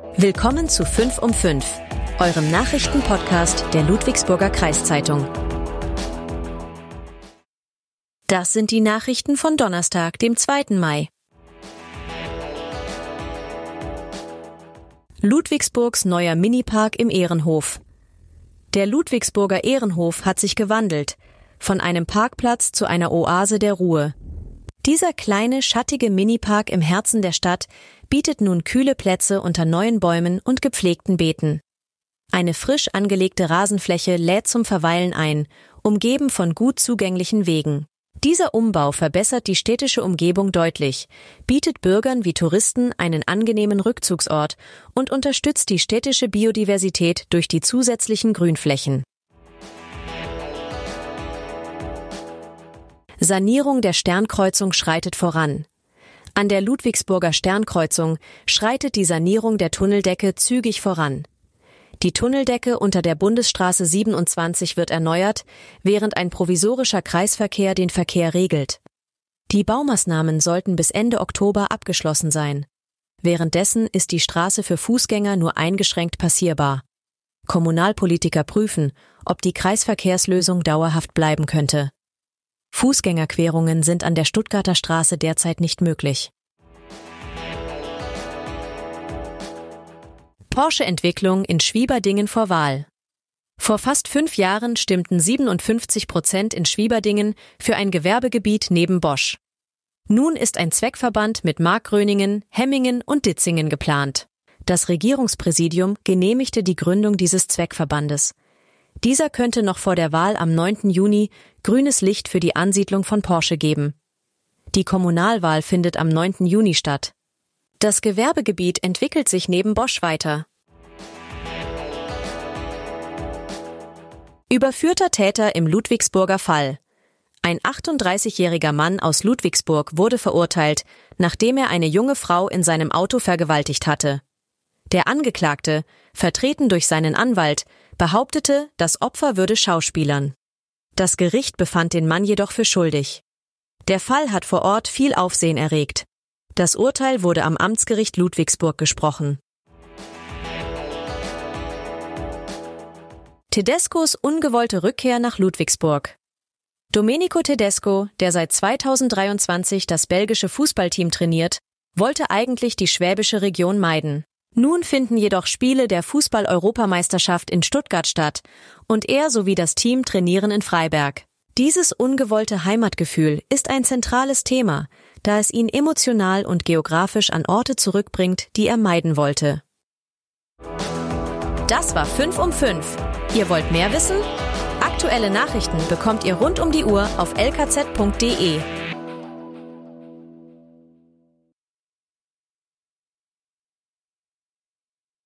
Willkommen zu 5 um 5, eurem Nachrichtenpodcast der Ludwigsburger Kreiszeitung. Das sind die Nachrichten von Donnerstag, dem 2. Mai. Ludwigsburgs neuer Minipark im Ehrenhof. Der Ludwigsburger Ehrenhof hat sich gewandelt, von einem Parkplatz zu einer Oase der Ruhe. Dieser kleine, schattige Minipark im Herzen der Stadt bietet nun kühle Plätze unter neuen Bäumen und gepflegten Beeten. Eine frisch angelegte Rasenfläche lädt zum Verweilen ein, umgeben von gut zugänglichen Wegen. Dieser Umbau verbessert die städtische Umgebung deutlich, bietet Bürgern wie Touristen einen angenehmen Rückzugsort und unterstützt die städtische Biodiversität durch die zusätzlichen Grünflächen. Sanierung der Sternkreuzung schreitet voran. An der Ludwigsburger Sternkreuzung schreitet die Sanierung der Tunneldecke zügig voran. Die Tunneldecke unter der Bundesstraße 27 wird erneuert, während ein provisorischer Kreisverkehr den Verkehr regelt. Die Baumaßnahmen sollten bis Ende Oktober abgeschlossen sein. Währenddessen ist die Straße für Fußgänger nur eingeschränkt passierbar. Kommunalpolitiker prüfen, ob die Kreisverkehrslösung dauerhaft bleiben könnte. Fußgängerquerungen sind an der Stuttgarter Straße derzeit nicht möglich. Porsche-Entwicklung in Schwieberdingen vor Wahl. Vor fast 5 Jahren stimmten 57% in Schwieberdingen für ein Gewerbegebiet neben Bosch. Nun ist ein Zweckverband mit Markgröningen, Hemmingen und Ditzingen geplant. Das Regierungspräsidium genehmigte die Gründung dieses Zweckverbandes. Dieser könnte noch vor der Wahl am 9. Juni grünes Licht für die Ansiedlung von Porsche geben. Die Kommunalwahl findet am 9. Juni statt. Das Gewerbegebiet entwickelt sich neben Bosch weiter. Überführter Täter im Ludwigsburger Fall. Ein 38-jähriger Mann aus Ludwigsburg wurde verurteilt, nachdem er eine junge Frau in seinem Auto vergewaltigt hatte. Der Angeklagte, vertreten durch seinen Anwalt, behauptete, das Opfer würde schauspielern. Das Gericht befand den Mann jedoch für schuldig. Der Fall hat vor Ort viel Aufsehen erregt. Das Urteil wurde am Amtsgericht Ludwigsburg gesprochen. Tedescos ungewollte Rückkehr nach Ludwigsburg. Domenico Tedesco, der seit 2023 das belgische Fußballteam trainiert, wollte eigentlich die schwäbische Region meiden. Nun finden jedoch Spiele der Fußball-Europameisterschaft in Stuttgart statt und er sowie das Team trainieren in Freiberg. Dieses ungewollte Heimatgefühl ist ein zentrales Thema, da es ihn emotional und geografisch an Orte zurückbringt, die er meiden wollte. Das war 5 um 5. Ihr wollt mehr wissen? Aktuelle Nachrichten bekommt ihr rund um die Uhr auf lkz.de.